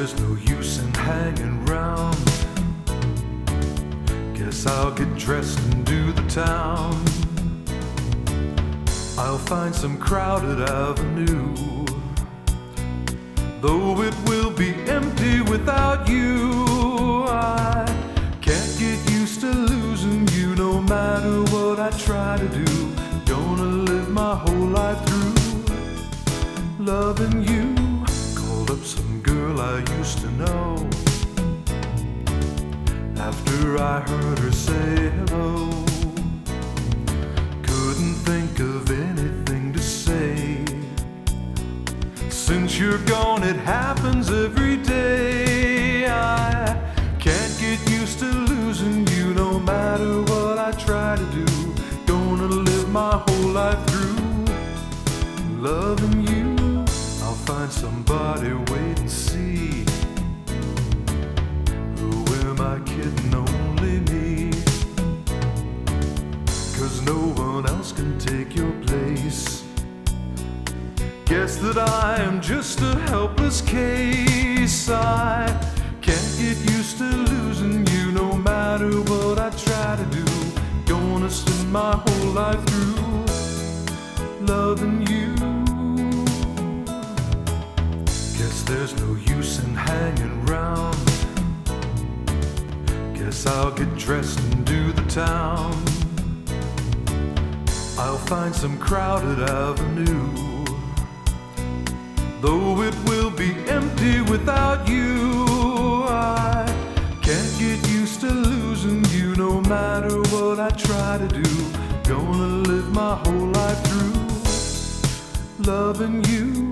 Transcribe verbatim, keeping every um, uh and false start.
there's no use in hanging round. Guess I'll get dressed and do the town. I'll find some crowded avenue, though it will be empty without you. I can't get used to losing you, no matter what I try to do. Gonna live my whole life through loving you. Called up some girl I used to know, after I heard her say hello. Couldn't think of anything to say. Since you're gone, it happens every day. I can't get used to losing you, no matter what I try to do. Gonna live my whole life through loving you. I'll find somebody, wait and see. Who am I kidding? Only me. 'Cause no one else can take your place. Guess that I am just a helpless case. I can't get used to losing you, no matter what I try to do. Gonna spend my whole life through loving you. Guess there's no use in hanging round. Guess I'll get dressed and do the town. I'll find some crowded avenue, though it will be empty without you. I can't get used to losing you, no matter what I try to do. Gonna live my whole life through loving you.